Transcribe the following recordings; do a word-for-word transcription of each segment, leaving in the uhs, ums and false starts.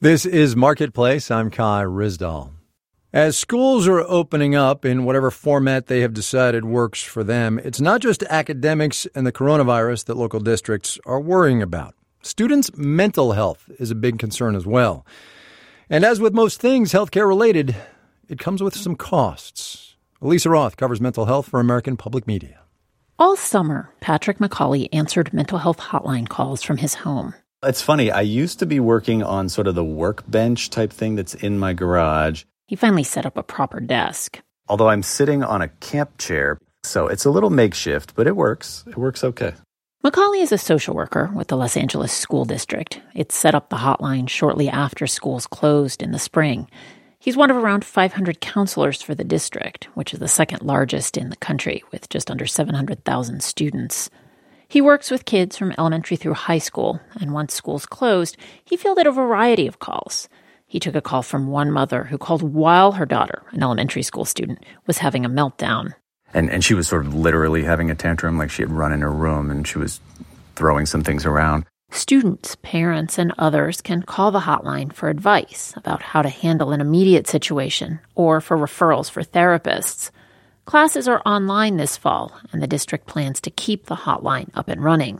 This is Marketplace. I'm Kai Rizdal. As schools are opening up in whatever format they have decided works for them, it's not just academics and the coronavirus that local districts are worrying about. Students' mental health is a big concern as well. And as with most things healthcare related, it comes with some costs. Elisa Roth covers mental health for American Public Media. All summer, Patrick McCauley answered mental health hotline calls from his home. It's funny, I used to be working on sort of the workbench type thing that's in my garage. He finally set up a proper desk. Although I'm sitting on a camp chair, so it's a little makeshift, but it works. It works okay. McCauley is a social worker with the Los Angeles School District. It set up the hotline shortly after schools closed in the spring. He's one of around five hundred counselors for the district, which is the second largest in the country, with just under seven hundred thousand students. He works with kids from elementary through high school, and once schools closed, he fielded a variety of calls. He took a call from one mother who called while her daughter, an elementary school student, was having a meltdown. And and she was sort of literally having a tantrum, like she had run in her room and she was throwing some things around. Students, parents, and others can call the hotline for advice about how to handle an immediate situation or for referrals for therapists. Classes are online this fall, and the district plans to keep the hotline up and running.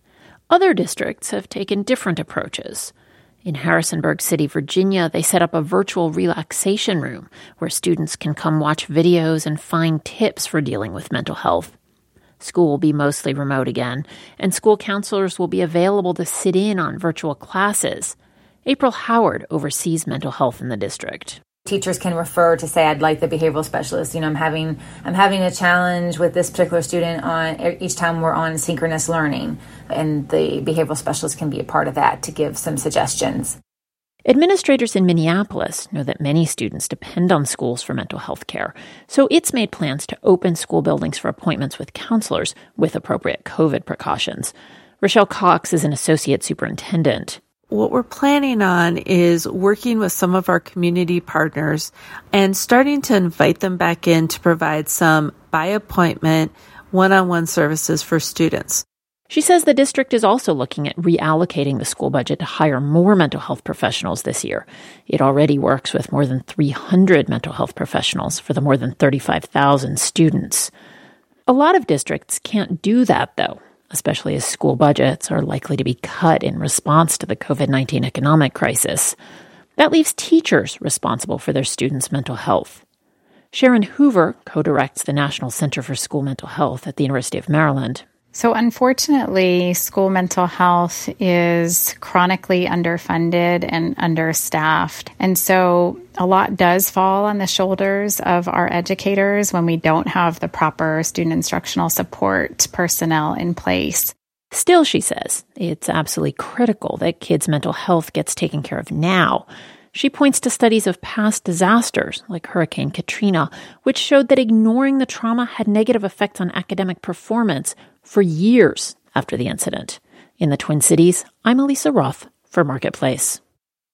Other districts have taken different approaches. In Harrisonburg City, Virginia, they set up a virtual relaxation room where students can come watch videos and find tips for dealing with mental health. School will be mostly remote again, and school counselors will be available to sit in on virtual classes. April Howard oversees mental health in the district. Teachers can refer to say, I'd like the behavioral specialist. You know, I'm having I'm having a challenge with this particular student on each time we're on synchronous learning. And the behavioral specialist can be a part of that to give some suggestions. Administrators in Minneapolis know that many students depend on schools for mental health care, so it's made plans to open school buildings for appointments with counselors with appropriate COVID precautions. Rochelle Cox is an associate superintendent. What we're planning on is working with some of our community partners and starting to invite them back in to provide some by appointment, one-on-one services for students. She says the district is also looking at reallocating the school budget to hire more mental health professionals this year. It already works with more than three hundred mental health professionals for the more than thirty-five thousand students. A lot of districts can't do that, though, especially as school budgets are likely to be cut in response to the covid nineteen economic crisis. That leaves teachers responsible for their students' mental health. Sharon Hoover co-directs the National Center for School Mental Health at the University of Maryland. So unfortunately, school mental health is chronically underfunded and understaffed. And so a lot does fall on the shoulders of our educators when we don't have the proper student instructional support personnel in place. Still, she says, it's absolutely critical that kids' mental health gets taken care of now. She points to studies of past disasters, like Hurricane Katrina, which showed that ignoring the trauma had negative effects on academic performance for years after the incident. In the Twin Cities, I'm Elisa Roth for Marketplace.